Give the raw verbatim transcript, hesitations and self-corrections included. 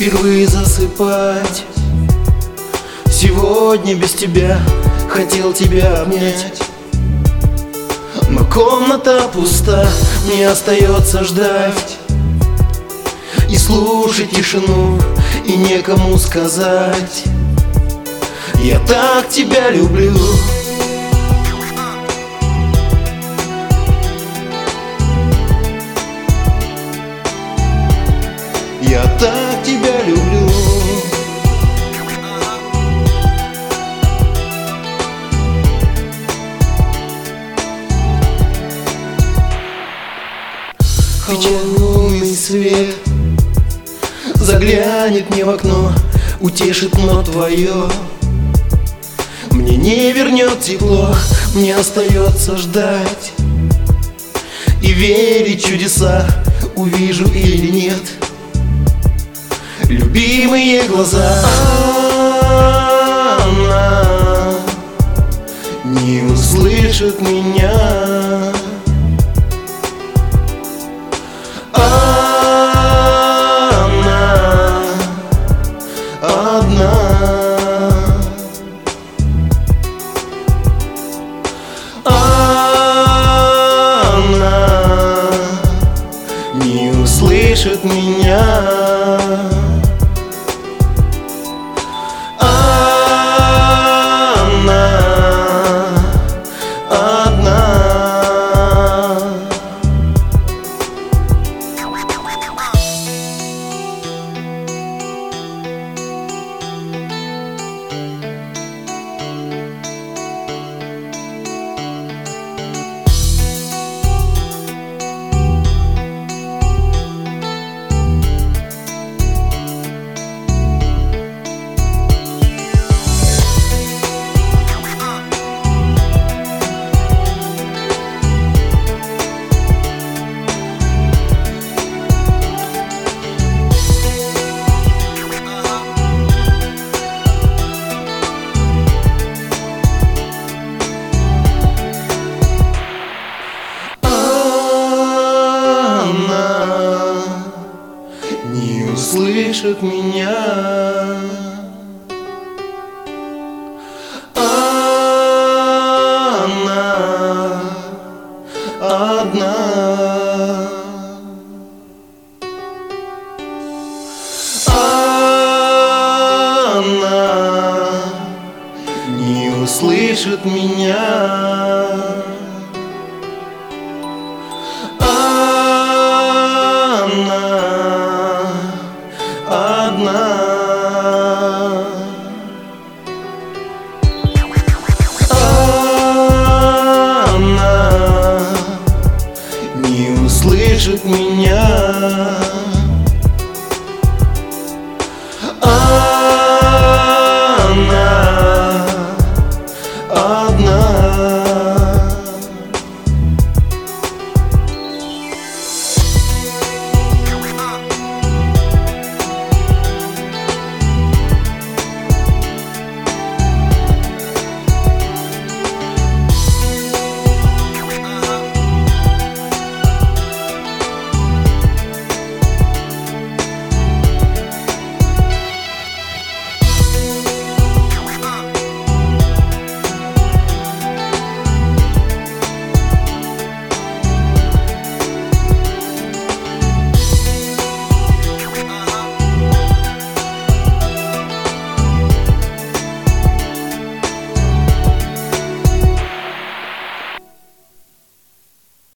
впервые засыпать. Сегодня без тебя хотел тебя обнять, но комната пуста, мне остается ждать и слушать тишину, и некому сказать: я так тебя люблю. Я так тебя люблю. Холодный свет заглянет мне в окно, утешит, но твое мне не вернет тепло. Мне остается ждать и верить в чудеса, увижу или нет любимые глаза. Она не услышит меня. Она одна. Она не услышит меня. Не услышит меня. Она одна. Она не услышит меня. Одна. Она не услышит меня.